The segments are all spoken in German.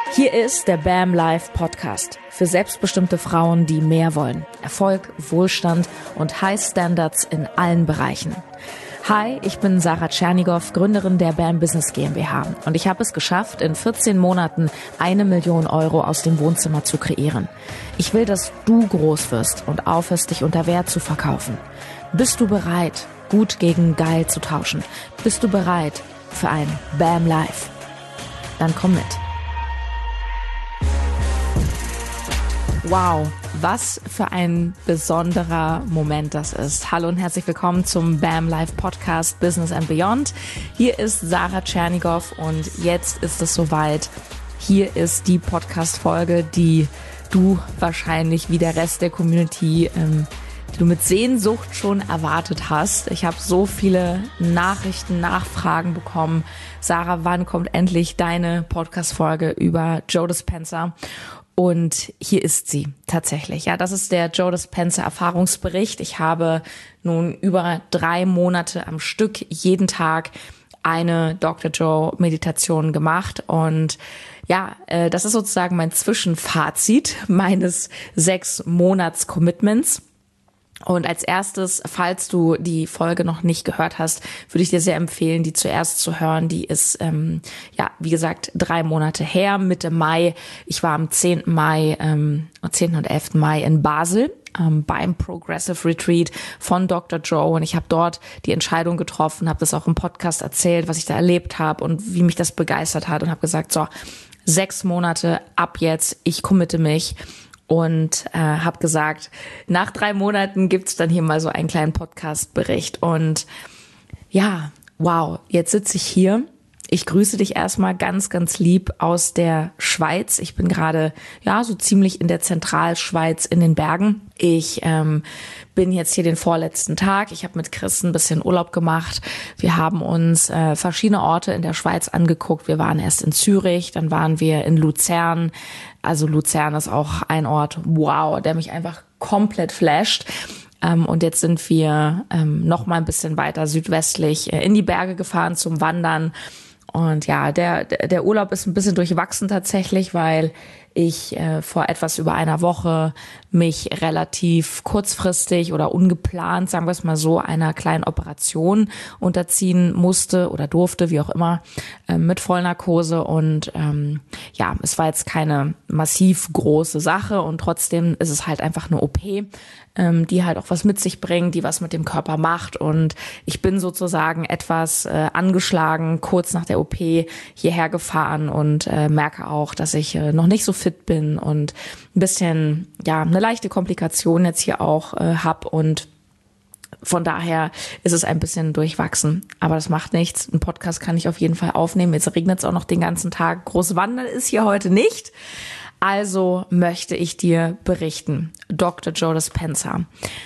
Hier ist der BAM Live Podcast für selbstbestimmte Frauen, die mehr wollen. Erfolg, Wohlstand und High Standards in allen Bereichen. Hi, ich bin Sarah Tschernigow, Gründerin der BAM Business GmbH und ich habe es geschafft, in 14 Monaten 1 Million Euro aus dem Wohnzimmer zu kreieren. Ich will, dass du groß wirst und aufhörst, dich unter Wert zu verkaufen. Bist du bereit, gut gegen geil zu tauschen? Bist du bereit für ein BAM Live? Dann komm mit. Wow, was für ein besonderer Moment das ist. Hallo und herzlich willkommen zum BAM Live Podcast Business and Beyond. Hier ist Sarah Tschernigow und jetzt ist es soweit. Hier ist die Podcast-Folge, die du wahrscheinlich wie der Rest der Community, die du mit Sehnsucht schon erwartet hast. Ich habe so viele Nachrichten, Nachfragen bekommen. Sarah, wann kommt endlich deine Podcast-Folge über Joe Dispenza? Und hier ist sie tatsächlich. Ja, das ist der Joe Dispenza Erfahrungsbericht. Ich habe nun über 3 Monate am Stück jeden Tag eine Dr. Joe Meditation gemacht. Und ja, das ist sozusagen mein Zwischenfazit meines 6-Monats-Commitments. Und als erstes, falls du die Folge noch nicht gehört hast, würde ich dir sehr empfehlen, die zuerst zu hören. Die ist, wie gesagt, 3 Monate her, Mitte Mai. Ich war am 10. und 11. Mai in Basel beim Progressive Retreat von Dr. Joe. Und ich habe dort die Entscheidung getroffen, habe das auch im Podcast erzählt, was ich da erlebt habe und wie mich das begeistert hat. Und habe gesagt, so, 6 Monate ab jetzt, ich committe mich. Und habe gesagt, nach 3 Monaten gibt's dann hier mal so einen kleinen Podcast-Bericht. Und ja, wow, jetzt sitze ich hier. Ich grüße dich erstmal ganz, ganz lieb aus der Schweiz. Ich bin gerade so ziemlich in der Zentralschweiz in den Bergen. Ich bin jetzt hier den vorletzten Tag. Ich habe mit Chris ein bisschen Urlaub gemacht. Wir haben uns verschiedene Orte in der Schweiz angeguckt. Wir waren erst in Zürich, dann waren wir in Luzern. Also Luzern ist auch ein Ort, wow, der mich einfach komplett flasht. Und jetzt sind wir noch mal ein bisschen weiter südwestlich in die Berge gefahren zum Wandern. Und ja, der Urlaub ist ein bisschen durchwachsen tatsächlich, weil ich vor etwas über einer Woche mich relativ kurzfristig oder ungeplant, sagen wir es mal so, einer kleinen Operation unterziehen musste oder durfte, wie auch immer, mit Vollnarkose. Und es war jetzt keine massiv große Sache und trotzdem ist es halt einfach eine OP, die halt auch was mit sich bringt, die was mit dem Körper macht. Und ich bin sozusagen etwas angeschlagen, kurz nach der OP hierher gefahren und merke auch, dass ich noch nicht so fit bin und ein bisschen, eine leichte Komplikation jetzt hier auch habe und von daher ist es ein bisschen durchwachsen, aber das macht nichts. Ein Podcast kann ich auf jeden Fall aufnehmen. Jetzt regnet es auch noch den ganzen Tag. Groß wandern ist hier heute nicht. Also möchte ich dir berichten. Dr. Joe Dispenza.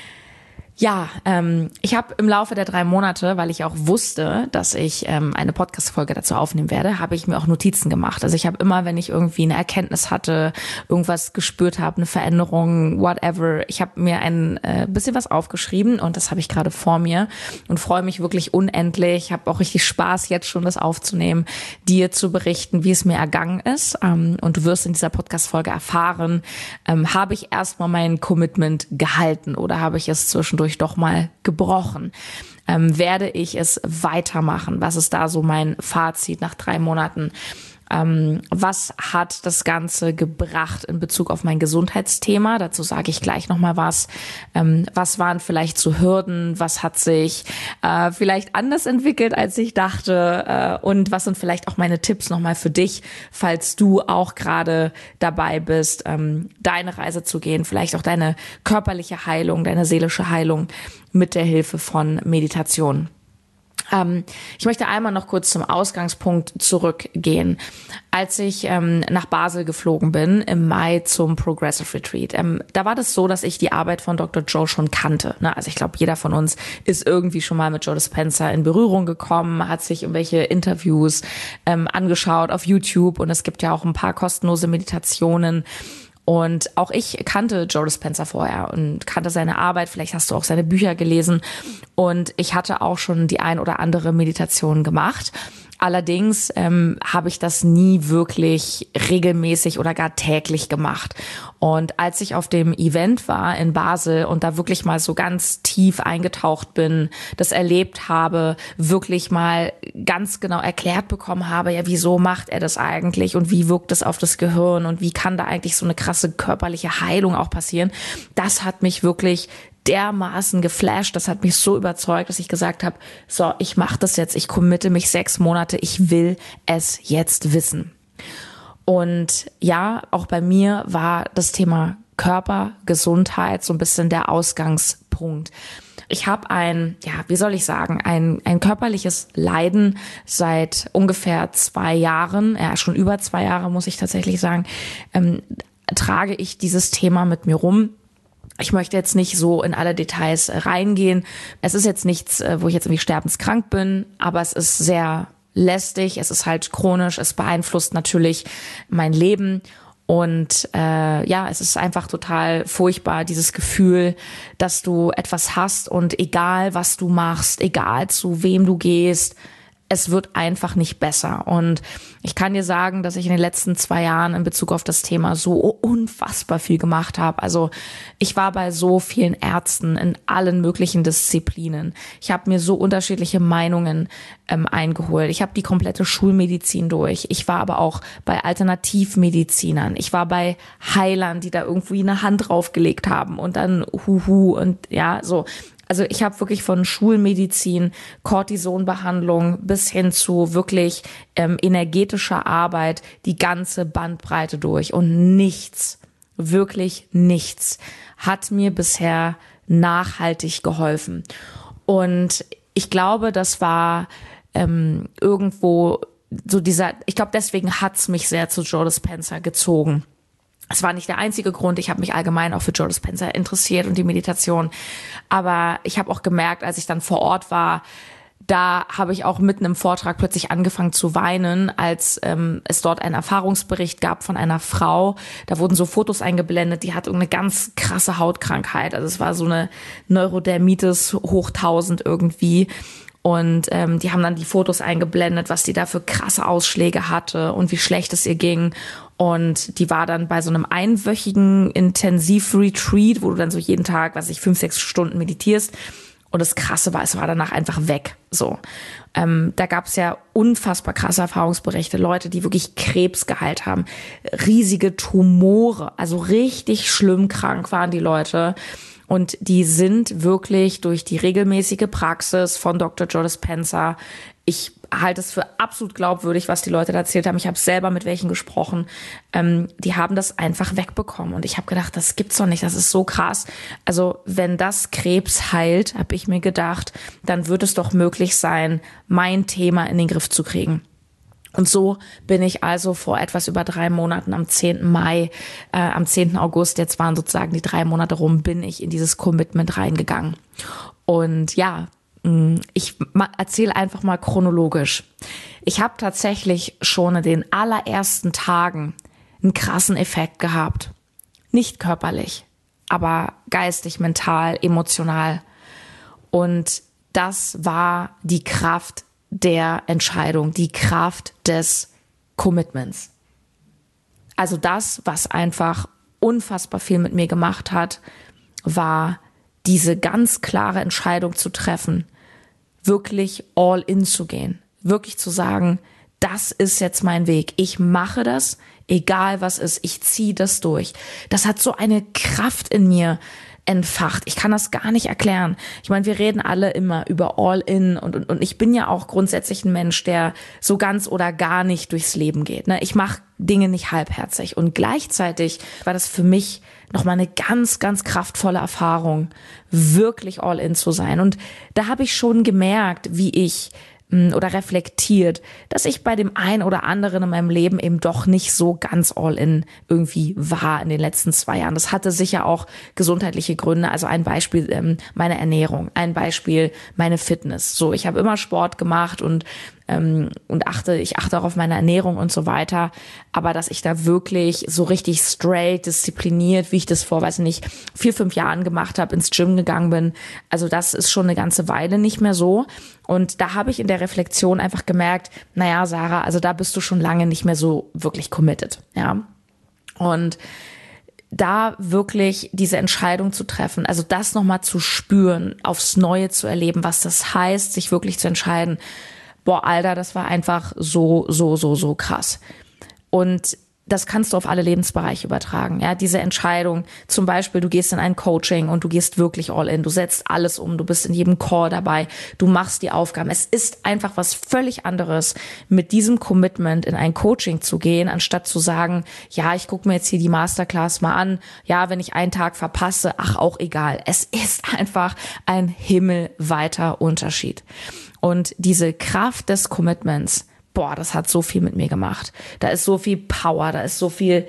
Ja, ich habe im Laufe der 3 Monate, weil ich auch wusste, dass ich eine Podcast-Folge dazu aufnehmen werde, habe ich mir auch Notizen gemacht. Also ich habe immer, wenn ich irgendwie eine Erkenntnis hatte, irgendwas gespürt habe, eine Veränderung, whatever, ich habe mir ein bisschen was aufgeschrieben und das habe ich gerade vor mir und freue mich wirklich unendlich. Ich habe auch richtig Spaß, jetzt schon das aufzunehmen, dir zu berichten, wie es mir ergangen ist. Und du wirst in dieser Podcast-Folge erfahren, habe ich erstmal mein Commitment gehalten oder habe ich es zwischendurch doch mal gebrochen. Werde ich es weitermachen? Was ist da so mein Fazit nach 3 Monaten? Was hat das Ganze gebracht in Bezug auf mein Gesundheitsthema? Dazu sage ich gleich nochmal was. Was waren vielleicht so Hürden? Was hat sich vielleicht anders entwickelt, als ich dachte? Und was sind vielleicht auch meine Tipps nochmal für dich, falls du auch gerade dabei bist, deine Reise zu gehen, vielleicht auch deine körperliche Heilung, deine seelische Heilung mit der Hilfe von Meditation. Ich möchte einmal noch kurz zum Ausgangspunkt zurückgehen. Als ich nach Basel geflogen bin im Mai zum Progressive Retreat, da war das so, dass ich die Arbeit von Dr. Joe schon kannte. Ne? Also ich glaube, jeder von uns ist irgendwie schon mal mit Joe Dispenza in Berührung gekommen, hat sich irgendwelche Interviews angeschaut auf YouTube und es gibt ja auch ein paar kostenlose Meditationen. Und auch ich kannte Joe Dispenza vorher und kannte seine Arbeit. Vielleicht hast du auch seine Bücher gelesen. Und ich hatte auch schon die ein oder andere Meditation gemacht. Allerdings habe ich das nie wirklich regelmäßig oder gar täglich gemacht. Und als ich auf dem Event war in Basel und da wirklich mal so ganz tief eingetaucht bin, das erlebt habe, wirklich mal ganz genau erklärt bekommen habe, ja, wieso macht er das eigentlich und wie wirkt es auf das Gehirn und wie kann da eigentlich so eine krasse körperliche Heilung auch passieren, das hat mich wirklich dermaßen geflasht, das hat mich so überzeugt, dass ich gesagt habe, so, ich mache das jetzt, ich committe mich 6 Monate, ich will es jetzt wissen. Und ja, auch bei mir war das Thema Körper, Gesundheit so ein bisschen der Ausgangspunkt. Ich habe ein körperliches Leiden seit ungefähr 2 Jahren, schon über 2 Jahre, muss ich tatsächlich sagen, trage ich dieses Thema mit mir rum. Ich möchte jetzt nicht so in alle Details reingehen. Es ist jetzt nichts, wo ich jetzt irgendwie sterbenskrank bin, aber es ist sehr lästig, es ist halt chronisch, es beeinflusst natürlich mein Leben. Und es ist einfach total furchtbar, dieses Gefühl, dass du etwas hast und egal, was du machst, egal zu wem du gehst, es wird einfach nicht besser. Und ich kann dir sagen, dass ich in den letzten 2 Jahren in Bezug auf das Thema so unfassbar viel gemacht habe. Also ich war bei so vielen Ärzten in allen möglichen Disziplinen. Ich habe mir so unterschiedliche Meinungen eingeholt. Ich habe die komplette Schulmedizin durch. Ich war aber auch bei Alternativmedizinern. Ich war bei Heilern, die da irgendwie eine Hand draufgelegt haben und dann und ja, so. Also ich habe wirklich von Schulmedizin, Cortisonbehandlung bis hin zu wirklich energetischer Arbeit die ganze Bandbreite durch. Und nichts, wirklich nichts hat mir bisher nachhaltig geholfen. Und ich glaube, das war irgendwo so ich glaube, deswegen hat's mich sehr zu Joe Dispenza gezogen. Es war nicht der einzige Grund. Ich habe mich allgemein auch für Joe Dispenza interessiert und die Meditation. Aber ich habe auch gemerkt, als ich dann vor Ort war, da habe ich auch mitten im Vortrag plötzlich angefangen zu weinen, als es dort einen Erfahrungsbericht gab von einer Frau. Da wurden so Fotos eingeblendet, die hat irgendeine ganz krasse Hautkrankheit. Also es war so eine Neurodermitis hoch 1000 irgendwie. Und die haben dann die Fotos eingeblendet, was die da für krasse Ausschläge hatte und wie schlecht es ihr ging. Und die war dann bei so einem einwöchigen Intensiv-Retreat, wo du dann so jeden Tag, 5-6 Stunden meditierst. Und das Krasse war, es war danach einfach weg. So, da gab es ja unfassbar krasse Erfahrungsberichte, Leute, die wirklich Krebs geheilt haben, riesige Tumore, also richtig schlimm krank waren die Leute. Und die sind wirklich durch die regelmäßige Praxis von Dr. Joe Dispenza, ich halte es für absolut glaubwürdig, was die Leute da erzählt haben. Ich habe selber mit welchen gesprochen. Die haben das einfach wegbekommen. Und ich habe gedacht, das gibt's doch nicht. Das ist so krass. Also wenn das Krebs heilt, habe ich mir gedacht, dann wird es doch möglich sein, mein Thema in den Griff zu kriegen. Und so bin ich also vor etwas über 3 Monaten am 10. August, jetzt waren sozusagen die 3 Monate rum, bin ich in dieses Commitment reingegangen. Und ja, ich erzähle einfach mal chronologisch. Ich habe tatsächlich schon in den allerersten Tagen einen krassen Effekt gehabt. Nicht körperlich, aber geistig, mental, emotional. Und das war die Kraft der Entscheidung, die Kraft des Commitments. Also das, was einfach unfassbar viel mit mir gemacht hat, war diese ganz klare Entscheidung zu treffen, wirklich all in zu gehen, wirklich zu sagen, das ist jetzt mein Weg, ich mache das, egal was ist, ich ziehe das durch. Das hat so eine Kraft in mir entfacht. Ich kann das gar nicht erklären. Ich meine, wir reden alle immer über All-In und ich bin ja auch grundsätzlich ein Mensch, der so ganz oder gar nicht durchs Leben geht. Ne? Ich mache Dinge nicht halbherzig und gleichzeitig war das für mich nochmal eine ganz, ganz kraftvolle Erfahrung, wirklich All-In zu sein. Und da habe ich schon gemerkt, wie ich oder reflektiert, dass ich bei dem einen oder anderen in meinem Leben eben doch nicht so ganz all in irgendwie war in den letzten 2 Jahren. Das hatte sicher auch gesundheitliche Gründe. Also ein Beispiel meine Ernährung, ein Beispiel meine Fitness. So, ich habe immer Sport gemacht und und ich achte auch auf meine Ernährung und so weiter. Aber dass ich da wirklich so richtig straight, diszipliniert, wie ich das vor, 4, 5 Jahren gemacht habe, ins Gym gegangen bin. Also das ist schon eine ganze Weile nicht mehr so. Und da habe ich in der Reflexion einfach gemerkt, naja, Sarah, also da bist du schon lange nicht mehr so wirklich committed, ja. Und da wirklich diese Entscheidung zu treffen, also das nochmal zu spüren, aufs Neue zu erleben, was das heißt, sich wirklich zu entscheiden, boah, Alter, das war einfach so krass. Und das kannst du auf alle Lebensbereiche übertragen. Ja, diese Entscheidung, zum Beispiel, du gehst in ein Coaching und du gehst wirklich all in, du setzt alles um, du bist in jedem Call dabei, du machst die Aufgaben. Es ist einfach was völlig anderes, mit diesem Commitment in ein Coaching zu gehen, anstatt zu sagen, ja, ich gucke mir jetzt hier die Masterclass mal an, ja, wenn ich einen Tag verpasse, ach, auch egal. Es ist einfach ein himmelweiter Unterschied. Und diese Kraft des Commitments, boah, das hat so viel mit mir gemacht. Da ist so viel Power, da ist so viel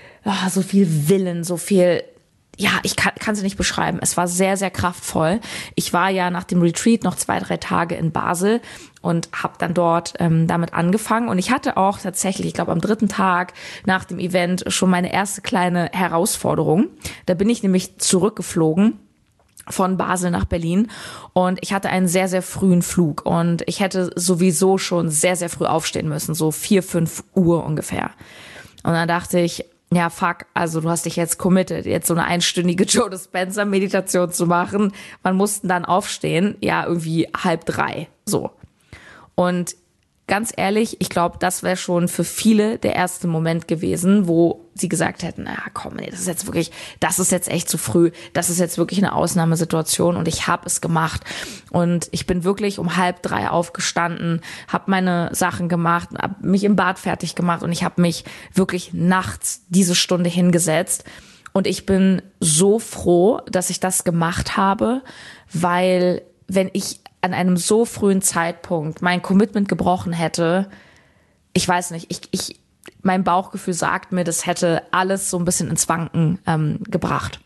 Willen, so viel, ja, ich kann sie nicht beschreiben. Es war sehr, sehr kraftvoll. Ich war ja nach dem Retreat noch 2, 3 Tage in Basel und habe dann dort damit angefangen. Und ich hatte auch tatsächlich, ich glaube am 3. Tag nach dem Event schon meine erste kleine Herausforderung. Da bin ich nämlich zurückgeflogen von Basel nach Berlin und ich hatte einen sehr, sehr frühen Flug und ich hätte sowieso schon sehr, sehr früh aufstehen müssen, so 4, 5 Uhr ungefähr. Und dann dachte ich, ja fuck, also du hast dich jetzt committed, jetzt so eine einstündige Joe Dispenza Meditation zu machen. Wann mussten dann aufstehen? Ja, irgendwie 2:30, so. Und ganz ehrlich, ich glaube, das wäre schon für viele der erste Moment gewesen, wo sie gesagt hätten, naja, komm, nee, das ist jetzt echt zu früh, das ist jetzt wirklich eine Ausnahmesituation und ich habe es gemacht. Und ich bin wirklich um 2:30 aufgestanden, habe meine Sachen gemacht, habe mich im Bad fertig gemacht und ich habe mich wirklich nachts diese Stunde hingesetzt. Und ich bin so froh, dass ich das gemacht habe, weil wenn ich an einem so frühen Zeitpunkt mein Commitment gebrochen hätte, ich weiß nicht, mein Bauchgefühl sagt mir, das hätte alles so ein bisschen ins Wanken gebracht.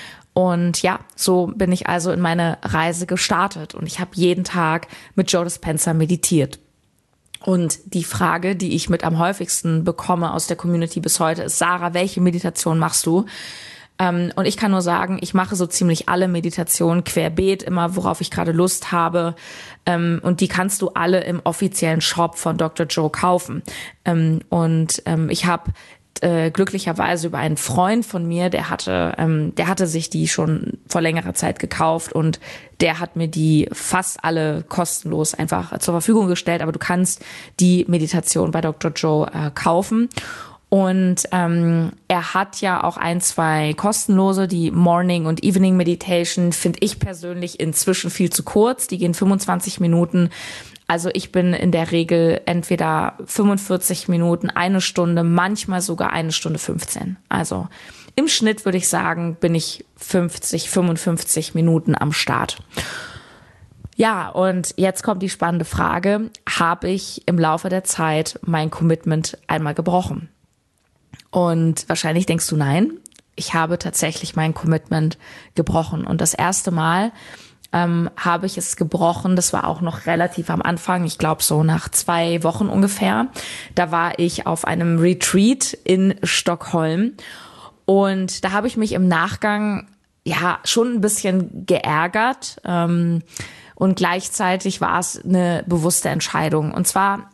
Und ja, so bin ich also in meine Reise gestartet und ich habe jeden Tag mit Joe Dispenza meditiert. Und die Frage, die ich mit am häufigsten bekomme aus der Community bis heute, ist: Sarah, welche Meditation machst du? Und ich kann nur sagen, ich mache so ziemlich alle Meditationen querbeet, immer worauf ich gerade Lust habe. Und die kannst du alle im offiziellen Shop von Dr. Joe kaufen. Ich habe glücklicherweise über einen Freund von mir, der hatte sich die schon vor längerer Zeit gekauft und der hat mir die fast alle kostenlos einfach zur Verfügung gestellt. Aber du kannst die Meditation bei Dr. Joe kaufen. Und er hat ja auch 1, 2 kostenlose, die Morning und Evening Meditation finde ich persönlich inzwischen viel zu kurz. Die gehen 25 Minuten. Also ich bin in der Regel entweder 45 Minuten, 1 Stunde, manchmal sogar 1 Stunde 15. Also im Schnitt würde ich sagen, bin ich 50, 55 Minuten am Start. Ja, und jetzt kommt die spannende Frage: Habe ich im Laufe der Zeit mein Commitment einmal gebrochen? Und wahrscheinlich denkst du, nein, ich habe tatsächlich mein Commitment gebrochen. Und das erste Mal habe ich es gebrochen, das war auch noch relativ am Anfang, ich glaube so nach 2 Wochen ungefähr. Da war ich auf einem Retreat in Stockholm und da habe ich mich im Nachgang ja schon ein bisschen geärgert und gleichzeitig war es eine bewusste Entscheidung. Und zwar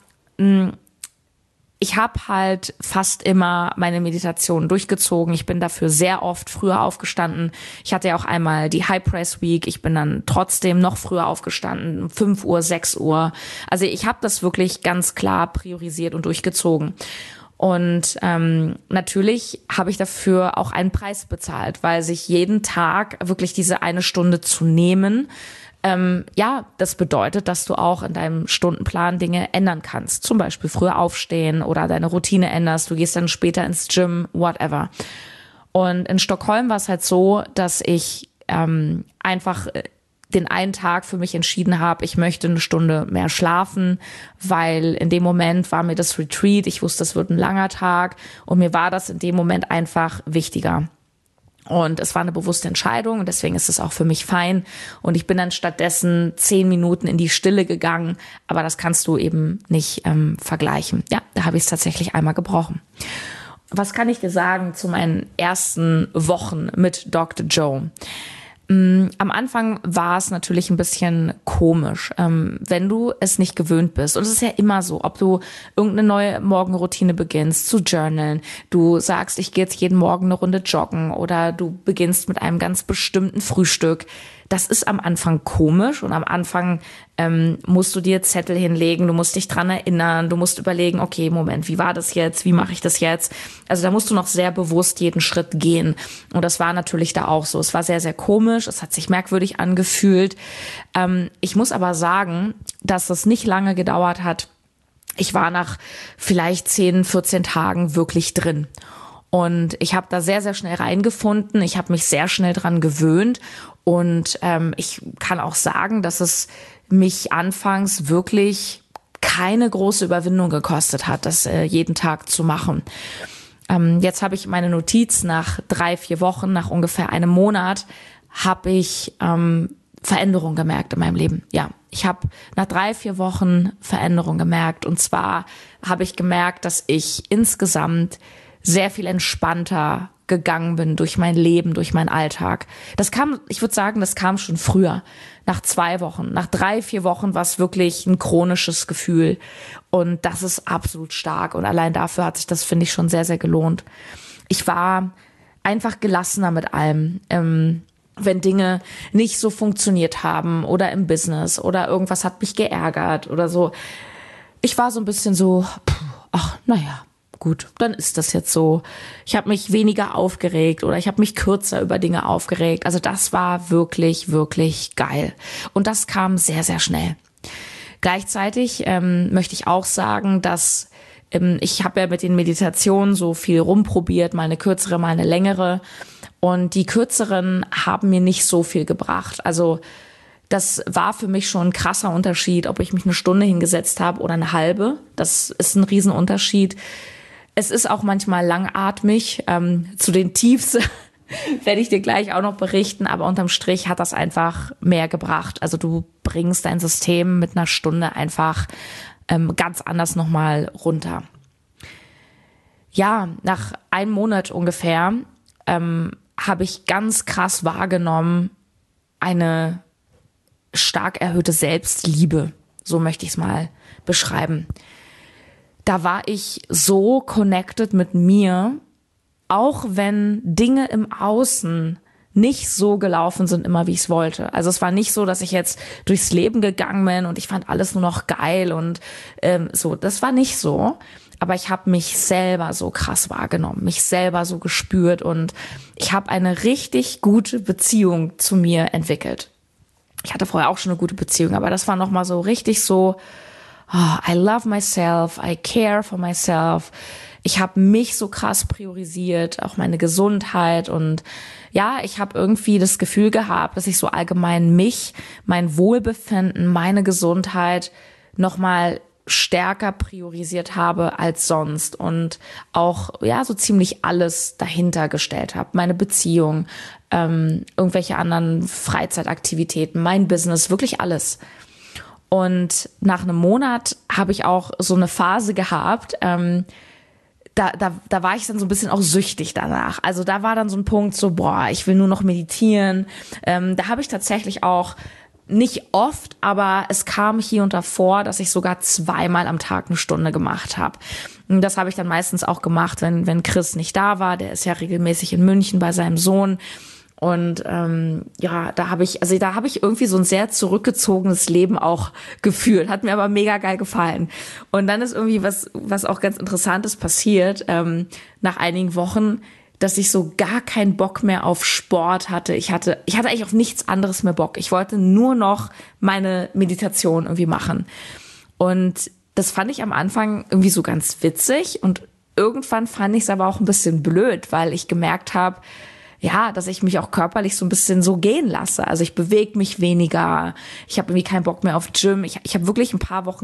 ich habe halt fast immer meine Meditation durchgezogen. Ich bin dafür sehr oft früher aufgestanden. Ich hatte ja auch einmal die High Press Week. Ich bin dann trotzdem noch früher aufgestanden, um 5 Uhr, 6 Uhr. Also ich habe das wirklich ganz klar priorisiert und durchgezogen. Und natürlich habe ich dafür auch einen Preis bezahlt, weil sich jeden Tag wirklich diese 1 Stunde zu nehmen, das bedeutet, dass du auch in deinem Stundenplan Dinge ändern kannst. Zum Beispiel früher aufstehen oder deine Routine änderst. Du gehst dann später ins Gym, whatever. Und in Stockholm war es halt so, dass ich einfach den einen Tag für mich entschieden habe, ich möchte 1 Stunde mehr schlafen, weil in dem Moment war mir das Retreat, ich wusste, es wird ein langer Tag und mir war das in dem Moment einfach wichtiger. Und es war eine bewusste Entscheidung und deswegen ist es auch für mich fein. Und ich bin dann stattdessen 10 Minuten in die Stille gegangen. Aber das kannst du eben nicht vergleichen. Ja, da habe ich es tatsächlich einmal gebrochen. Was kann ich dir sagen zu meinen ersten Wochen mit Dr. Joe? Am Anfang war es natürlich ein bisschen komisch, wenn du es nicht gewöhnt bist. Und es ist ja immer so, ob du irgendeine neue Morgenroutine beginnst, zu journalen, du sagst, ich gehe jetzt jeden Morgen eine Runde joggen oder du beginnst mit einem ganz bestimmten Frühstück. Das ist am Anfang komisch und am Anfang musst du dir Zettel hinlegen, du musst dich dran erinnern, du musst überlegen, okay, Moment, wie war das jetzt, wie mache ich das jetzt? Also da musst du noch sehr bewusst jeden Schritt gehen und das war natürlich da auch so. Es war sehr, sehr komisch, es hat sich merkwürdig angefühlt. Ich muss aber sagen, dass es nicht lange gedauert hat. Ich war nach vielleicht 10, 14 Tagen wirklich drin. Und ich habe da sehr, sehr schnell reingefunden. Ich habe mich sehr schnell dran gewöhnt. Und ich kann auch sagen, dass es mich anfangs wirklich keine große Überwindung gekostet hat, das jeden Tag zu machen. Jetzt habe ich meine Notiz nach 3, 4 Wochen, nach ungefähr einem Monat, habe ich Veränderung gemerkt in meinem Leben. Ja, ich habe nach 3, 4 Wochen Veränderung gemerkt. Und zwar habe ich gemerkt, dass ich insgesamt sehr viel entspannter gegangen bin durch mein Leben, durch meinen Alltag. Ich würde sagen, das kam schon früher. Nach 2 Wochen, nach 3, 4 Wochen war es wirklich ein chronisches Gefühl. Und das ist absolut stark. Und allein dafür hat sich das, finde ich, schon sehr, sehr gelohnt. Ich war einfach gelassener mit allem. Wenn Dinge nicht so funktioniert haben oder im Business oder irgendwas hat mich geärgert oder so. Ich war so ein bisschen so, ach, naja. Gut, dann ist das jetzt so. Ich habe mich weniger aufgeregt oder ich habe mich kürzer über Dinge aufgeregt. Also das war wirklich, wirklich geil. Und das kam sehr, sehr schnell. Gleichzeitig möchte ich auch sagen, dass ich habe ja mit den Meditationen so viel rumprobiert, mal eine kürzere, mal eine längere. Und die kürzeren haben mir nicht so viel gebracht. Also das war für mich schon ein krasser Unterschied, ob ich mich 1 Stunde hingesetzt habe oder eine halbe. Das ist ein Riesenunterschied. Es ist auch manchmal langatmig. Zu den Tiefs werde ich dir gleich auch noch berichten. Aber unterm Strich hat das einfach mehr gebracht. Also du bringst dein System mit 1 Stunde einfach ganz anders nochmal runter. Ja, nach 1 Monat ungefähr habe ich ganz krass wahrgenommen, eine stark erhöhte Selbstliebe. So möchte ich es mal beschreiben. Da war ich so connected mit mir, auch wenn Dinge im Außen nicht so gelaufen sind immer, wie ich es wollte. Also es war nicht so, dass ich jetzt durchs Leben gegangen bin und ich fand alles nur noch geil und so. Das war nicht so. Aber ich habe mich selber so krass wahrgenommen, mich selber so gespürt und ich habe eine richtig gute Beziehung zu mir entwickelt. Ich hatte vorher auch schon eine gute Beziehung, aber das war nochmal so richtig so, oh, I love myself, I care for myself. Ich habe mich so krass priorisiert, auch meine Gesundheit und ja, ich habe irgendwie das Gefühl gehabt, dass ich so allgemein mich, mein Wohlbefinden, meine Gesundheit nochmal stärker priorisiert habe als sonst und auch ja so ziemlich alles dahinter gestellt habe. Meine Beziehung, irgendwelche anderen Freizeitaktivitäten, mein Business, wirklich alles. Und nach einem Monat habe ich auch so eine Phase gehabt, da war ich dann so ein bisschen auch süchtig danach. Also da war dann so ein Punkt so, boah, ich will nur noch meditieren. Da habe ich tatsächlich auch nicht oft, aber es kam hier und da vor, dass ich sogar 2-mal am Tag 1 Stunde gemacht habe. Und das habe ich dann meistens auch gemacht, wenn Chris nicht da war. Der ist ja regelmäßig in München bei seinem Sohn. Und ja, da habe ich irgendwie so ein sehr zurückgezogenes Leben auch gefühlt. Hat mir aber mega geil gefallen. Und dann ist irgendwie was auch ganz Interessantes passiert, nach einigen Wochen, dass ich so gar keinen Bock mehr auf Sport hatte. Ich hatte eigentlich auf nichts anderes mehr Bock. Ich wollte nur noch meine Meditation irgendwie machen. Und das fand ich am Anfang irgendwie so ganz witzig. Und irgendwann fand ich es aber auch ein bisschen blöd, weil ich gemerkt habe, ja, dass ich mich auch körperlich so ein bisschen so gehen lasse. Also ich bewege mich weniger. Ich habe irgendwie keinen Bock mehr auf Gym. Ich habe wirklich ein paar Wochen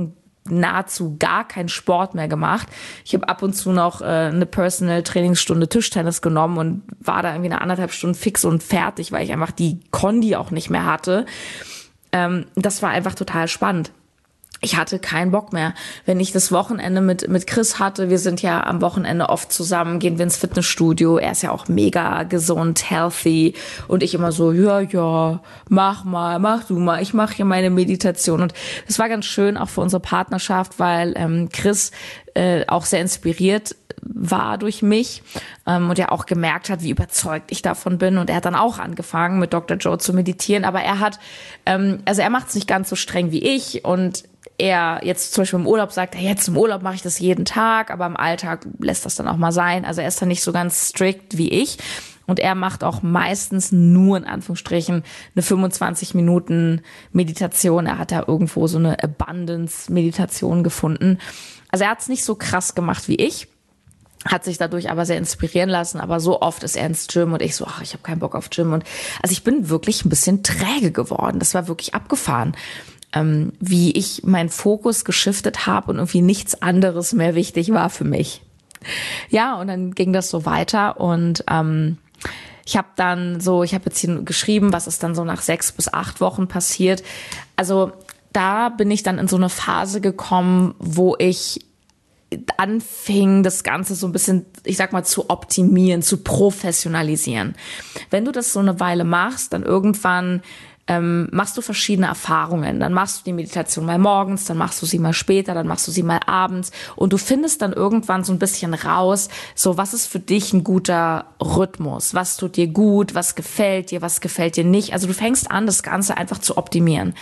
nahezu gar keinen Sport mehr gemacht. Ich habe ab und zu noch eine Personal-Trainingsstunde Tischtennis genommen und war da irgendwie 1,5 Stunden fix und fertig, weil ich einfach die Kondi auch nicht mehr hatte. Das war einfach total spannend. Ich hatte keinen Bock mehr. Wenn ich das Wochenende mit Chris hatte, wir sind ja am Wochenende oft zusammen, gehen wir ins Fitnessstudio. Er ist ja auch mega gesund, healthy. Und ich immer so, ja, mach du mal. Ich mache hier meine Meditation. Und das war ganz schön, auch für unsere Partnerschaft, weil Chris auch sehr inspiriert war durch mich und er auch gemerkt hat, wie überzeugt ich davon bin. Und er hat dann auch angefangen, mit Dr. Joe zu meditieren. Aber er hat, er macht es nicht ganz so streng wie ich und er jetzt zum Beispiel im Urlaub sagt, jetzt im Urlaub mache ich das jeden Tag, aber im Alltag lässt das dann auch mal sein. Also er ist dann nicht so ganz strikt wie ich. Und er macht auch meistens nur in Anführungsstrichen eine 25 Minuten Meditation. Er hat da irgendwo so eine Abundance-Meditation gefunden. Also er hat es nicht so krass gemacht wie ich, hat sich dadurch aber sehr inspirieren lassen. Aber so oft ist er ins Gym und ich so, ich habe keinen Bock auf Gym. Und also ich bin wirklich ein bisschen träge geworden. Das war wirklich abgefahren. Wie ich meinen Jetzt geschiftet habe und irgendwie nichts anderes mehr wichtig war für mich. Ja, und dann ging das so weiter und ich habe jetzt hier geschrieben, was ist dann so nach 6 bis 8 Wochen passiert. Also da bin ich dann in so eine Phase gekommen, wo ich anfing, das Ganze so ein bisschen, ich sag mal, zu optimieren, zu professionalisieren. Wenn du das so eine Weile machst, dann irgendwann machst du verschiedene Erfahrungen. Dann machst du die Meditation mal morgens, dann machst du sie mal später, dann machst du sie mal abends und du findest dann irgendwann so ein bisschen raus, so was ist für dich ein guter Rhythmus, was tut dir gut, was gefällt dir nicht. Also du fängst an, das Ganze einfach zu optimieren.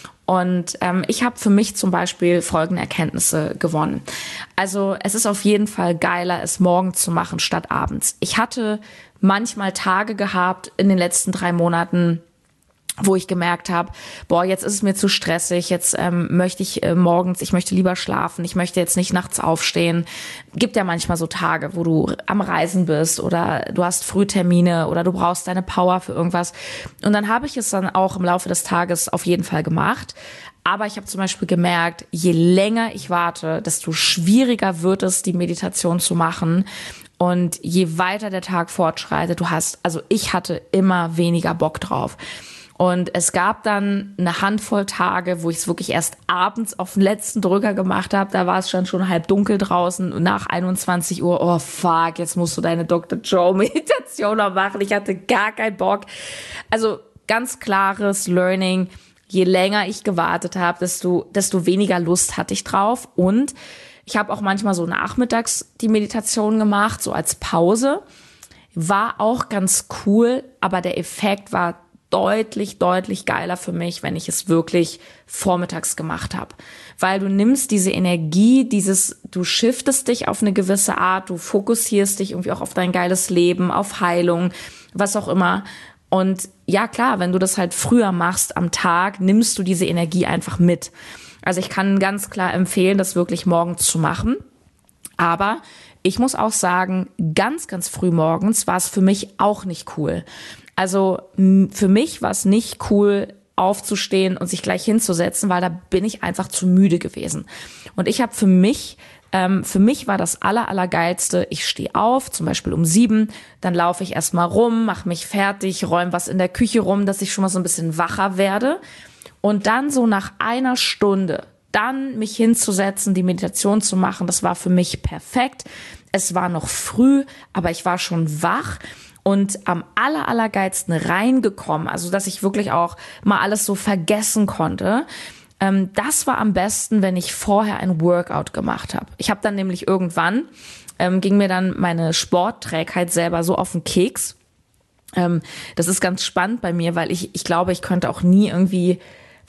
Und ich habe für mich zum Beispiel folgende Erkenntnisse gewonnen. Also es ist auf jeden Fall geiler, es morgens zu machen statt abends. Ich hatte manchmal Tage gehabt in den letzten 3 Monaten, wo ich gemerkt habe, jetzt ist es mir zu stressig, jetzt möchte ich morgens, ich möchte lieber schlafen, ich möchte jetzt nicht nachts aufstehen. Gibt ja manchmal so Tage, wo du am Reisen bist oder du hast Frühtermine oder du brauchst deine Power für irgendwas. Und dann habe ich es dann auch im Laufe des Tages auf jeden Fall gemacht. Aber ich habe zum Beispiel gemerkt, je länger ich warte, desto schwieriger wird es, die Meditation zu machen. Und je weiter der Tag fortschreitet, ich hatte immer weniger Bock drauf. Und es gab dann eine Handvoll Tage, wo ich es wirklich erst abends auf den letzten Drücker gemacht habe. Da war es schon halb dunkel draußen und nach 21 Uhr, oh fuck, jetzt musst du deine Dr. Joe Meditation noch machen. Ich hatte gar keinen Bock. Also ganz klares Learning. Je länger ich gewartet habe, desto weniger Lust hatte ich drauf. Und ich habe auch manchmal so nachmittags die Meditation gemacht, so als Pause. War auch ganz cool, aber der Effekt war deutlich geiler für mich, wenn ich es wirklich vormittags gemacht habe. Weil du nimmst diese Energie, du shiftest dich auf eine gewisse Art, du fokussierst dich irgendwie auch auf dein geiles Leben, auf Heilung, was auch immer. Und ja klar, wenn du das halt früher machst am Tag, nimmst du diese Energie einfach mit. Also ich kann ganz klar empfehlen, das wirklich morgens zu machen. Aber ich muss auch sagen, ganz früh morgens war es für mich auch nicht cool. Also für mich war es nicht cool, aufzustehen und sich gleich hinzusetzen, weil da bin ich einfach zu müde gewesen. Und ich habe für mich war das Allergeilste, ich stehe auf, zum Beispiel um 7, dann laufe ich erstmal rum, mache mich fertig, räume was in der Küche rum, dass ich schon mal so ein bisschen wacher werde. Und dann so nach 1 Stunde, dann mich hinzusetzen, die Meditation zu machen, das war für mich perfekt. Es war noch früh, aber ich war schon wach. Und am allergeilsten reingekommen, also dass ich wirklich auch mal alles so vergessen konnte, das war am besten, wenn ich vorher ein Workout gemacht habe. Ich habe dann nämlich irgendwann, ging mir dann meine Sportträgheit selber so auf den Keks. Das ist ganz spannend bei mir, weil ich glaube, ich könnte auch nie irgendwie,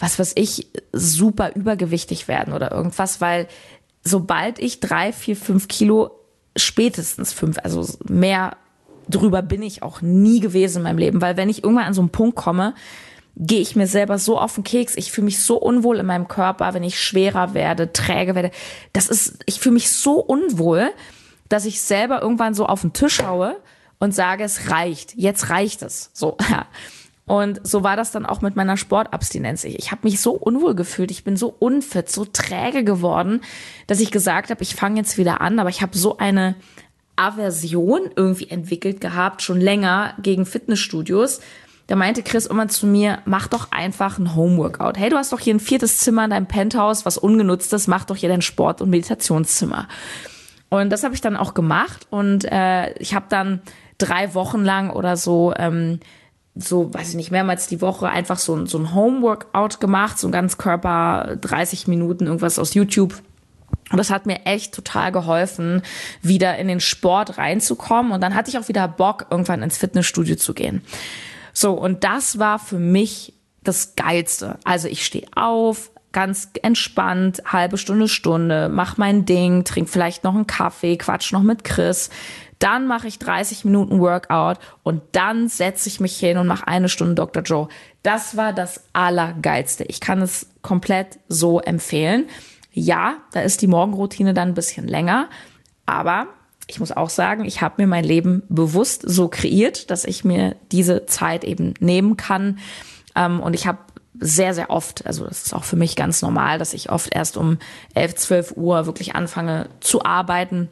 super übergewichtig werden oder irgendwas, weil sobald ich 3, 4, 5 Kilo, spätestens 5, also mehr drüber bin ich auch nie gewesen in meinem Leben, weil wenn ich irgendwann an so einen Punkt komme, gehe ich mir selber so auf den Keks. Ich fühle mich so unwohl in meinem Körper, wenn ich schwerer werde, träge werde. Ich fühle mich so unwohl, dass ich selber irgendwann so auf den Tisch haue und sage, es reicht. Jetzt reicht es. So, ja. Und so war das dann auch mit meiner Sportabstinenz. Ich habe mich so unwohl gefühlt, ich bin so unfit, so träge geworden, dass ich gesagt habe, ich fange jetzt wieder an, aber ich habe so eine Aversion irgendwie entwickelt gehabt, schon länger gegen Fitnessstudios. Da meinte Chris immer zu mir, mach doch einfach ein Homeworkout. Hey, du hast doch hier ein 4. Zimmer in deinem Penthouse, was ungenutzt ist, mach doch hier dein Sport- und Meditationszimmer. Und das habe ich dann auch gemacht und ich habe dann 3 Wochen lang oder so, weiß ich nicht, mehrmals die Woche einfach so ein Homeworkout gemacht, so ein Ganzkörper, 30 Minuten, irgendwas aus YouTube. Und das hat mir echt total geholfen, wieder in den Sport reinzukommen. Und dann hatte ich auch wieder Bock, irgendwann ins Fitnessstudio zu gehen. So, und das war für mich das Geilste. Also ich stehe auf, ganz entspannt, halbe Stunde, mach mein Ding, trink vielleicht noch einen Kaffee, quatsch noch mit Chris. Dann mache ich 30 Minuten Workout und dann setze ich mich hin und mache 1 Stunde Dr. Joe. Das war das Allergeilste. Ich kann es komplett so empfehlen. Ja, da ist die Morgenroutine dann ein bisschen länger, aber ich muss auch sagen, ich habe mir mein Leben bewusst so kreiert, dass ich mir diese Zeit eben nehmen kann. Und ich habe sehr, sehr oft, also das ist auch für mich ganz normal, dass ich oft erst um 11, 12 Uhr wirklich anfange zu arbeiten.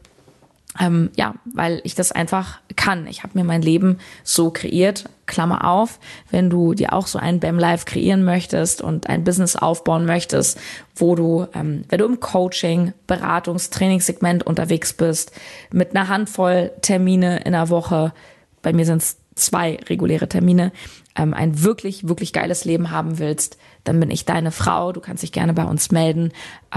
Weil ich das einfach kann. Ich habe mir mein Leben so kreiert, Klammer auf, wenn du dir auch so ein BAM-Life kreieren möchtest und ein Business aufbauen möchtest, wo du, wenn du im Coaching, Beratungs-, Trainingssegment unterwegs bist, mit einer Handvoll Termine in der Woche, bei mir sind es 2 reguläre Termine, ein wirklich, wirklich geiles Leben haben willst, dann bin ich deine Frau. Du kannst dich gerne bei uns melden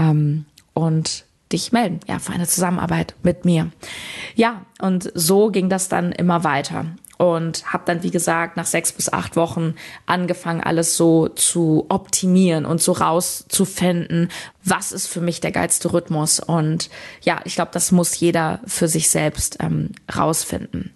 und dich melden, für eine Zusammenarbeit mit mir. Ja, und so ging das dann immer weiter und habe dann, wie gesagt, nach 6 bis 8 Wochen angefangen, alles so zu optimieren und so rauszufinden, was ist für mich der geilste Rhythmus. Und ja, ich glaube, das muss jeder für sich selbst rausfinden.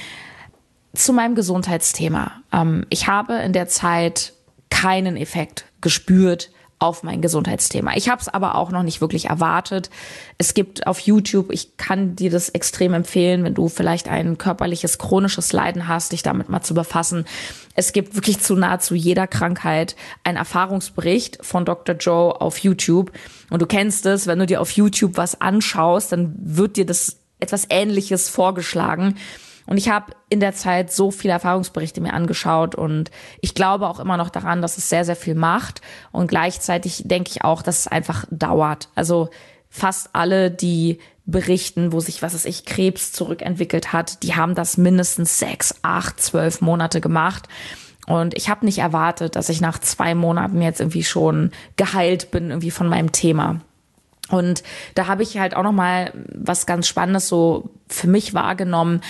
Zu meinem Gesundheitsthema. Ich habe in der Zeit keinen Effekt gespürt auf mein Gesundheitsthema. Ich habe es aber auch noch nicht wirklich erwartet. Es gibt auf YouTube, ich kann dir das extrem empfehlen, wenn du vielleicht ein körperliches, chronisches Leiden hast, dich damit mal zu befassen. Es gibt wirklich zu nahezu jeder Krankheit einen Erfahrungsbericht von Dr. Joe auf YouTube. Und du kennst es, wenn du dir auf YouTube was anschaust, dann wird dir das etwas Ähnliches vorgeschlagen. Und ich habe in der Zeit so viele Erfahrungsberichte mir angeschaut und ich glaube auch immer noch daran, dass es sehr, sehr viel macht. Und gleichzeitig denke ich auch, dass es einfach dauert. Also fast alle, die berichten, wo sich, Krebs zurückentwickelt hat, die haben das mindestens 6, 8, 12 Monate gemacht. Und ich habe nicht erwartet, dass ich nach 2 Monaten jetzt irgendwie schon geheilt bin irgendwie von meinem Thema. Und da habe ich halt auch noch mal was ganz Spannendes so für mich wahrgenommen.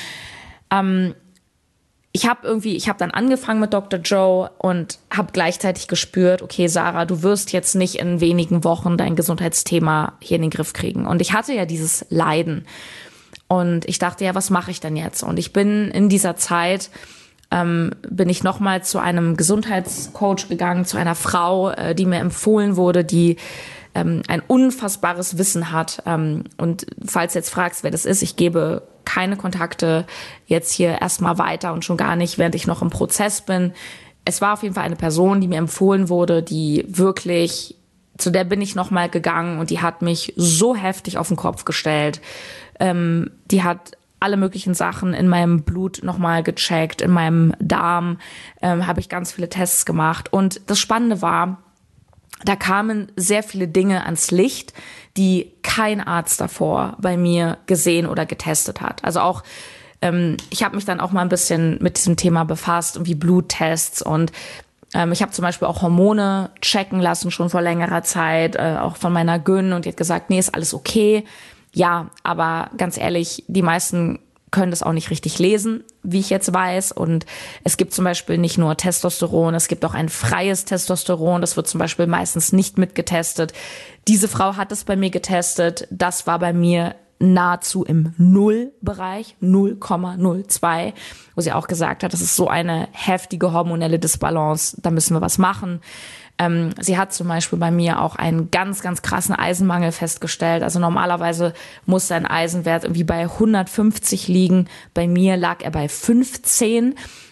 Ich habe dann angefangen mit Dr. Joe und habe gleichzeitig gespürt, okay, Sarah, du wirst jetzt nicht in wenigen Wochen dein Gesundheitsthema hier in den Griff kriegen. Und ich hatte ja dieses Leiden. Und ich dachte, ja, was mache ich denn jetzt? Und ich bin in dieser Zeit, bin ich nochmal zu einem Gesundheitscoach gegangen, zu einer Frau, die mir empfohlen wurde, die ein unfassbares Wissen hat. Und falls du jetzt fragst, wer das ist, ich gebe keine Kontakte jetzt hier erstmal weiter und schon gar nicht, während ich noch im Prozess bin. Es war auf jeden Fall eine Person, die mir empfohlen wurde, die wirklich, zu der bin ich nochmal gegangen und die hat mich so heftig auf den Kopf gestellt. Die hat alle möglichen Sachen in meinem Blut nochmal gecheckt, in meinem Darm habe ich ganz viele Tests gemacht. Und das Spannende war, da kamen sehr viele Dinge ans Licht, die kein Arzt davor bei mir gesehen oder getestet hat. Also auch, ich habe mich dann auch mal ein bisschen mit diesem Thema befasst, irgendwie Bluttests und ich habe zum Beispiel auch Hormone checken lassen, schon vor längerer Zeit, auch von meiner Gyn und die hat gesagt, nee, ist alles okay. Ja, aber ganz ehrlich, die meisten können das auch nicht richtig lesen, wie ich jetzt weiß. Und es gibt zum Beispiel nicht nur Testosteron, es gibt auch ein freies Testosteron. Das wird zum Beispiel meistens nicht mitgetestet. Diese Frau hat es bei mir getestet. Das war bei mir nahezu im Nullbereich, 0,02, wo sie auch gesagt hat, das ist so eine heftige hormonelle Disbalance, da müssen wir was machen. Sie hat zum Beispiel bei mir auch einen ganz, ganz krassen Eisenmangel festgestellt. Also normalerweise muss sein Eisenwert irgendwie bei 150 liegen. Bei mir lag er bei 15.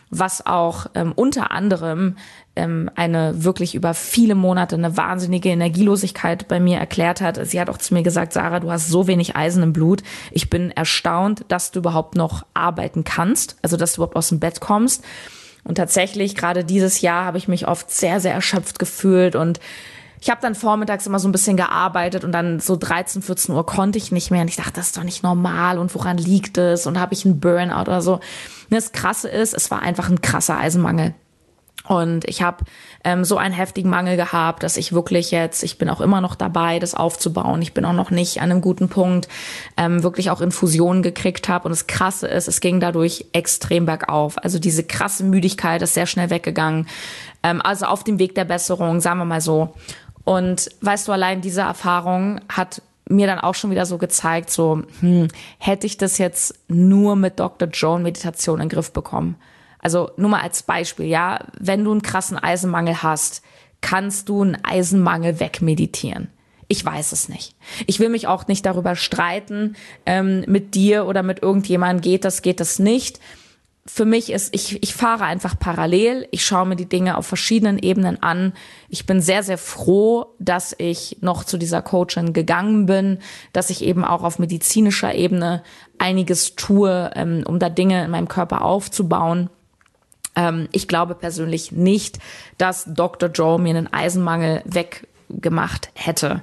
was auch unter anderem eine wirklich über viele Monate eine wahnsinnige Energielosigkeit bei mir erklärt hat. Sie hat auch zu mir gesagt, Sarah, du hast so wenig Eisen im Blut. Ich bin erstaunt, dass du überhaupt noch arbeiten kannst, also dass du überhaupt aus dem Bett kommst. Und tatsächlich, gerade dieses Jahr habe ich mich oft sehr, sehr erschöpft gefühlt und ich habe dann vormittags immer so ein bisschen gearbeitet und dann so 13, 14 Uhr konnte ich nicht mehr. Und ich dachte, das ist doch nicht normal und woran liegt es? Und habe ich einen Burnout oder so? Und das Krasse ist, es war einfach ein krasser Eisenmangel. Und ich habe so einen heftigen Mangel gehabt, dass ich wirklich jetzt, ich bin auch immer noch dabei, das aufzubauen. Ich bin auch noch nicht an einem guten Punkt, wirklich auch Infusionen gekriegt habe. Und das Krasse ist, es ging dadurch extrem bergauf. Also diese krasse Müdigkeit ist sehr schnell weggegangen. Also auf dem Weg der Besserung, sagen wir mal so. Und weißt du, allein diese Erfahrung hat mir dann auch schon wieder so gezeigt, so, hätte ich das jetzt nur mit Dr. Joe Meditation in den Griff bekommen. Also nur mal als Beispiel, ja, wenn du einen krassen Eisenmangel hast, kannst du einen Eisenmangel wegmeditieren. Ich weiß es nicht. Ich will mich auch nicht darüber streiten, mit dir oder mit irgendjemandem geht das nicht. Für mich ist, ich fahre einfach parallel. Ich schaue mir die Dinge auf verschiedenen Ebenen an. Ich bin sehr, sehr froh, dass ich noch zu dieser Coachin gegangen bin, dass ich eben auch auf medizinischer Ebene einiges tue, um da Dinge in meinem Körper aufzubauen. Ich glaube persönlich nicht, dass Dr. Joe mir einen Eisenmangel weggemacht hätte.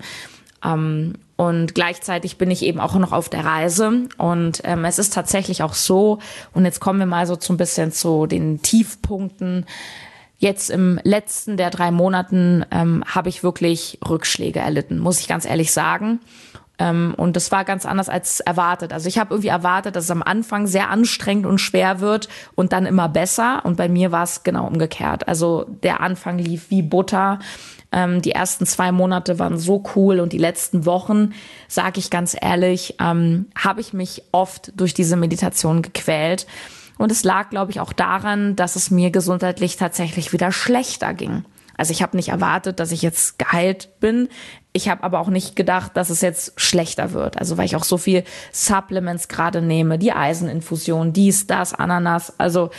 Und gleichzeitig bin ich eben auch noch auf der Reise. Und es ist tatsächlich auch so, und jetzt kommen wir mal so ein bisschen zu den Tiefpunkten. Jetzt im letzten der 3 Monaten habe ich wirklich Rückschläge erlitten, muss ich ganz ehrlich sagen. Und das war ganz anders als erwartet. Also ich habe irgendwie erwartet, dass es am Anfang sehr anstrengend und schwer wird und dann immer besser. Und bei mir war es genau umgekehrt. Also der Anfang lief wie Butter. Die ersten 2 Monate waren so cool und die letzten Wochen, sage ich ganz ehrlich, habe ich mich oft durch diese Meditation gequält. Und es lag, glaube ich, auch daran, dass es mir gesundheitlich tatsächlich wieder schlechter ging. Also ich habe nicht erwartet, dass ich jetzt geheilt bin. Ich habe aber auch nicht gedacht, dass es jetzt schlechter wird. Also weil ich auch so viel Supplements gerade nehme, die Eiseninfusion, dies, das, Ananas. Also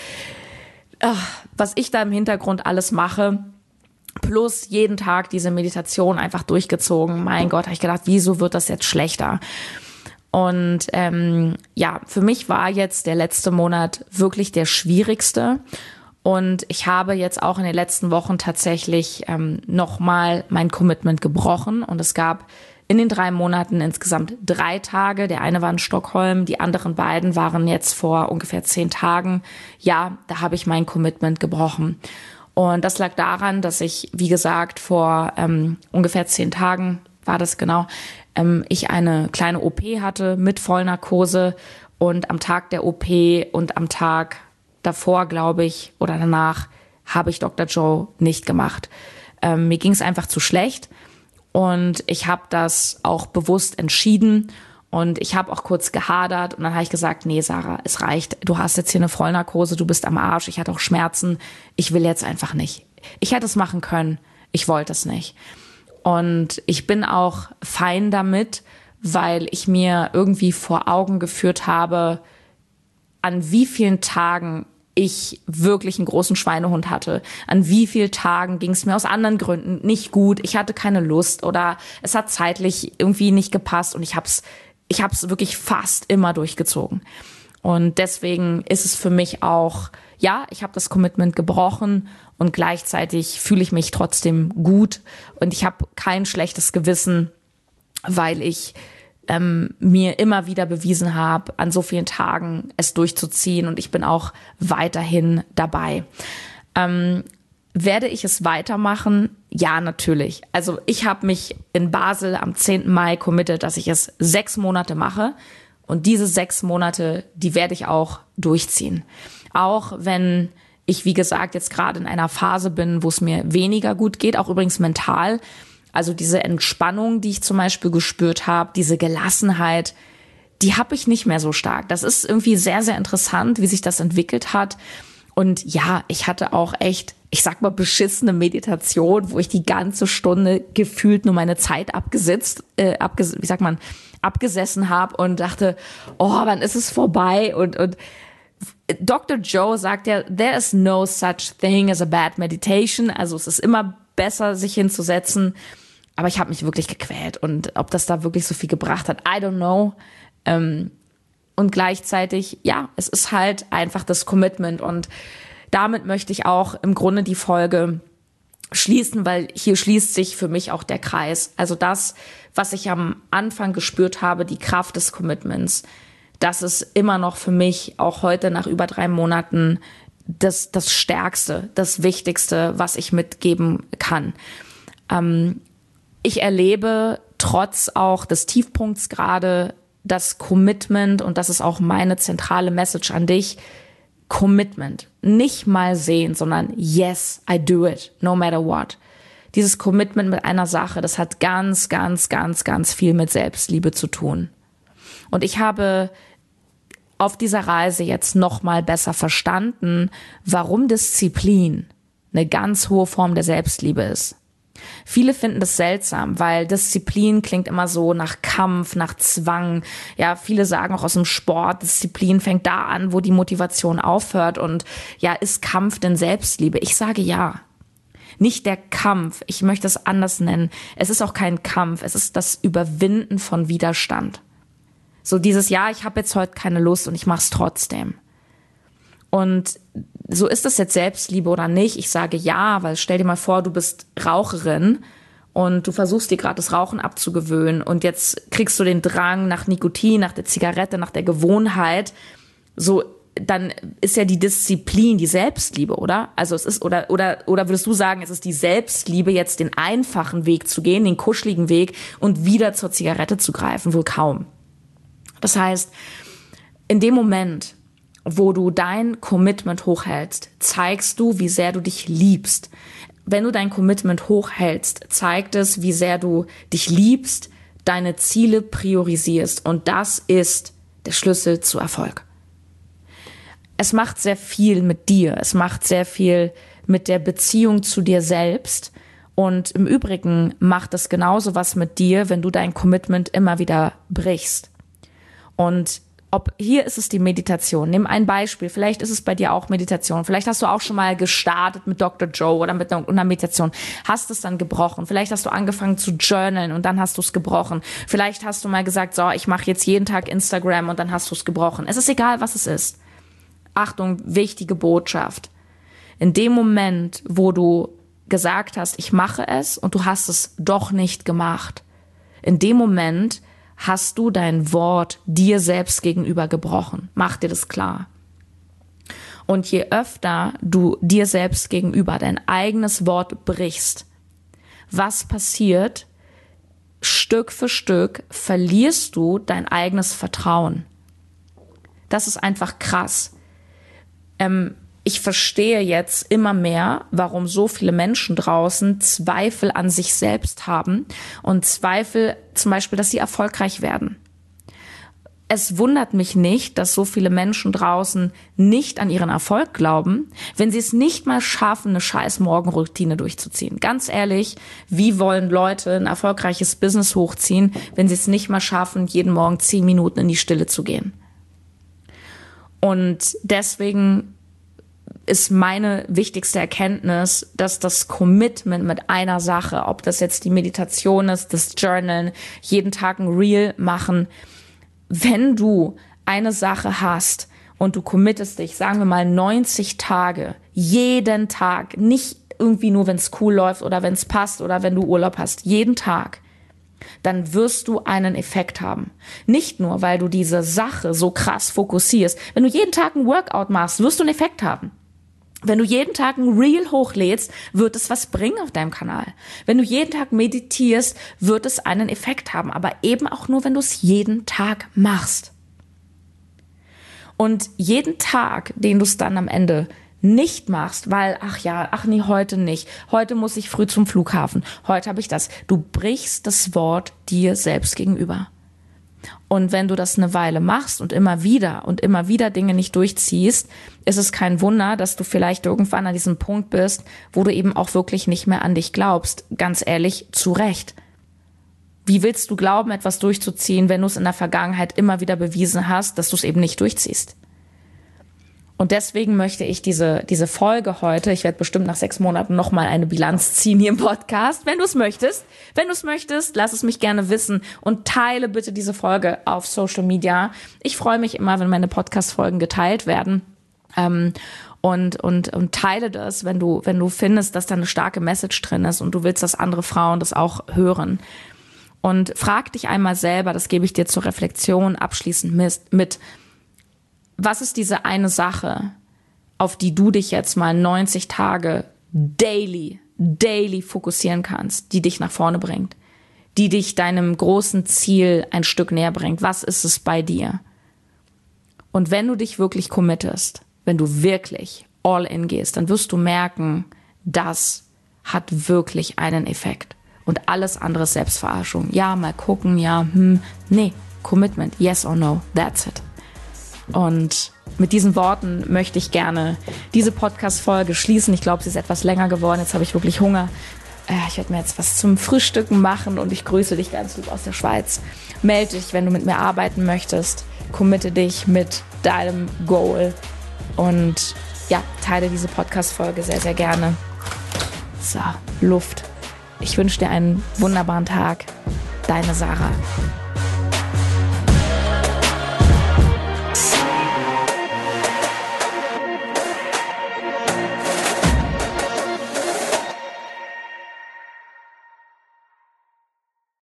was ich da im Hintergrund alles mache, plus jeden Tag diese Meditation einfach durchgezogen. Mein Gott, habe ich gedacht, wieso wird das jetzt schlechter? Und für mich war jetzt der letzte Monat wirklich der schwierigste. Und ich habe jetzt auch in den letzten Wochen tatsächlich nochmal mein Commitment gebrochen. Und es gab in den 3 Monaten insgesamt 3 Tage. Der eine war in Stockholm, die anderen beiden waren jetzt vor ungefähr 10 Tagen. Ja, da habe ich mein Commitment gebrochen. Und das lag daran, dass ich, wie gesagt, vor ungefähr 10 Tagen war das genau, ich eine kleine OP hatte mit Vollnarkose. Und am Tag der OP und am Tag davor, glaube ich, oder danach, habe ich Dr. Joe nicht gemacht. Mir ging es einfach zu schlecht und ich habe das auch bewusst entschieden und ich habe auch kurz gehadert und dann habe ich gesagt, nee, Sarah, es reicht. Du hast jetzt hier eine Vollnarkose, du bist am Arsch, ich hatte auch Schmerzen. Ich will jetzt einfach nicht. Ich hätte es machen können, ich wollte es nicht. Und ich bin auch fein damit, weil ich mir irgendwie vor Augen geführt habe, an wie vielen Tagen ich wirklich einen großen Schweinehund hatte. An wie vielen Tagen ging es mir aus anderen Gründen nicht gut. Ich hatte keine Lust oder es hat zeitlich irgendwie nicht gepasst und ich hab's wirklich fast immer durchgezogen. Und deswegen ist es für mich auch, ja, ich habe das Commitment gebrochen und gleichzeitig fühle ich mich trotzdem gut und ich habe kein schlechtes Gewissen, weil ich mir immer wieder bewiesen habe, an so vielen Tagen es durchzuziehen und ich bin auch weiterhin dabei. Werde ich es weitermachen? Ja, natürlich. Also ich habe mich in Basel am 10. Mai committed, dass ich es 6 Monate mache und diese 6 Monate, die werde ich auch durchziehen. Auch wenn ich, wie gesagt, jetzt gerade in einer Phase bin, wo es mir weniger gut geht, auch übrigens mental. Also diese Entspannung, die ich zum Beispiel gespürt habe, diese Gelassenheit, die habe ich nicht mehr so stark. Das ist irgendwie sehr, sehr interessant, wie sich das entwickelt hat. Und ja, ich hatte auch echt, ich sag mal, beschissene Meditation, wo ich die ganze Stunde gefühlt nur meine Zeit abgesessen habe und dachte, oh, wann ist es vorbei? Und Dr. Joe sagt ja, there is no such thing as a bad meditation. Also es ist immer besser, sich hinzusetzen. Aber ich habe mich wirklich gequält. Und ob das da wirklich so viel gebracht hat, I don't know. Und gleichzeitig, ja, es ist halt einfach das Commitment. Und damit möchte ich auch im Grunde die Folge schließen, weil hier schließt sich für mich auch der Kreis. Also das, was ich am Anfang gespürt habe, die Kraft des Commitments, das ist immer noch für mich, auch heute nach über 3 Monaten, das Stärkste, das Wichtigste, was ich mitgeben kann. Ich erlebe trotz auch des Tiefpunkts gerade das Commitment, und das ist auch meine zentrale Message an dich, Commitment. Nicht mal sehen, sondern yes, I do it, no matter what. Dieses Commitment mit einer Sache, das hat ganz, ganz, ganz, ganz viel mit Selbstliebe zu tun. Und ich habe auf dieser Reise jetzt noch mal besser verstanden, warum Disziplin eine ganz hohe Form der Selbstliebe ist. Viele finden das seltsam, weil Disziplin klingt immer so nach Kampf, nach Zwang. Ja, viele sagen auch aus dem Sport, Disziplin fängt da an, wo die Motivation aufhört. Und ja, ist Kampf denn Selbstliebe? Ich sage ja. Nicht der Kampf, ich möchte es anders nennen. Es ist auch kein Kampf, es ist das Überwinden von Widerstand. So dieses, ja, ich habe jetzt heute keine Lust und ich mache es trotzdem. Und so ist das jetzt Selbstliebe oder nicht? Ich sage ja, weil stell dir mal vor, du bist Raucherin und du versuchst dir gerade das Rauchen abzugewöhnen und jetzt kriegst du den Drang nach Nikotin, nach der Zigarette, nach der Gewohnheit. So, dann ist ja die Disziplin die Selbstliebe, oder? Also es ist, oder würdest du sagen, es ist die Selbstliebe, jetzt den einfachen Weg zu gehen, den kuscheligen Weg und wieder zur Zigarette zu greifen? Wohl kaum. Das heißt, in dem Moment, wo du dein Commitment hochhältst, zeigst du, wie sehr du dich liebst. Wenn du dein Commitment hochhältst, zeigt es, wie sehr du dich liebst, deine Ziele priorisierst. Und das ist der Schlüssel zu Erfolg. Es macht sehr viel mit dir. Es macht sehr viel mit der Beziehung zu dir selbst. Und im Übrigen macht es genauso was mit dir, wenn du dein Commitment immer wieder brichst. Und hier ist es die Meditation. Nimm ein Beispiel. Vielleicht ist es bei dir auch Meditation. Vielleicht hast du auch schon mal gestartet mit Dr. Joe oder mit einer Meditation. Hast es dann gebrochen. Vielleicht hast du angefangen zu journalen und dann hast du es gebrochen. Vielleicht hast du mal gesagt, so, ich mache jetzt jeden Tag Instagram und dann hast du es gebrochen. Es ist egal, was es ist. Achtung, wichtige Botschaft. In dem Moment, wo du gesagt hast, ich mache es und du hast es doch nicht gemacht, in dem Moment hast du dein Wort dir selbst gegenüber gebrochen. Mach dir das klar. Und je öfter du dir selbst gegenüber dein eigenes Wort brichst, was passiert? Stück für Stück verlierst du dein eigenes Vertrauen. Das ist einfach krass. Ich verstehe jetzt immer mehr, warum so viele Menschen draußen Zweifel an sich selbst haben und Zweifel zum Beispiel, dass sie erfolgreich werden. Es wundert mich nicht, dass so viele Menschen draußen nicht an ihren Erfolg glauben, wenn sie es nicht mal schaffen, eine scheiß Morgenroutine durchzuziehen. Ganz ehrlich, wie wollen Leute ein erfolgreiches Business hochziehen, wenn sie es nicht mal schaffen, jeden Morgen 10 Minuten in die Stille zu gehen? Und deswegen ist meine wichtigste Erkenntnis, dass das Commitment mit einer Sache, ob das jetzt die Meditation ist, das Journalen, jeden Tag ein Reel machen, wenn du eine Sache hast und du committest dich, sagen wir mal 90 Tage, jeden Tag, nicht irgendwie nur, wenn es cool läuft oder wenn es passt oder wenn du Urlaub hast, jeden Tag, dann wirst du einen Effekt haben. Nicht nur, weil du diese Sache so krass fokussierst. Wenn du jeden Tag ein Workout machst, wirst du einen Effekt haben. Wenn du jeden Tag ein Reel hochlädst, wird es was bringen auf deinem Kanal. Wenn du jeden Tag meditierst, wird es einen Effekt haben. Aber eben auch nur, wenn du es jeden Tag machst. Und jeden Tag, den du es dann am Ende nicht machst, weil, nee, heute nicht. Heute muss ich früh zum Flughafen. Heute habe ich das. Du brichst das Wort dir selbst gegenüber. Und wenn du das eine Weile machst und immer wieder Dinge nicht durchziehst, ist es kein Wunder, dass du vielleicht irgendwann an diesem Punkt bist, wo du eben auch wirklich nicht mehr an dich glaubst. Ganz ehrlich, zu Recht. Wie willst du glauben, etwas durchzuziehen, wenn du es in der Vergangenheit immer wieder bewiesen hast, dass du es eben nicht durchziehst? Und deswegen möchte ich diese Folge heute, ich werde bestimmt nach 6 Monaten nochmal eine Bilanz ziehen hier im Podcast, wenn du es möchtest. Wenn du es möchtest, lass es mich gerne wissen und teile bitte diese Folge auf Social Media. Ich freue mich immer, wenn meine Podcast-Folgen geteilt werden. Und teile das, wenn du findest, dass da eine starke Message drin ist und du willst, dass andere Frauen das auch hören. Und frag dich einmal selber, das gebe ich dir zur Reflexion abschließend mit, was ist diese eine Sache, auf die du dich jetzt mal 90 Tage daily fokussieren kannst, die dich nach vorne bringt, die dich deinem großen Ziel ein Stück näher bringt? Was ist es bei dir? Und wenn du dich wirklich committest, wenn du wirklich all in gehst, dann wirst du merken, das hat wirklich einen Effekt. Und alles andere ist Selbstverarschung. Ja, mal gucken, ja, nee, Commitment, yes or no, that's it. Und mit diesen Worten möchte ich gerne diese Podcast-Folge schließen. Ich glaube, sie ist etwas länger geworden. Jetzt habe ich wirklich Hunger. Ich werde mir jetzt was zum Frühstücken machen und ich grüße dich ganz lieb aus der Schweiz. Melde dich, wenn du mit mir arbeiten möchtest. Committe dich mit deinem Goal. Und ja, teile diese Podcast-Folge sehr, sehr gerne. So, Luft. Ich wünsche dir einen wunderbaren Tag. Deine Sarah.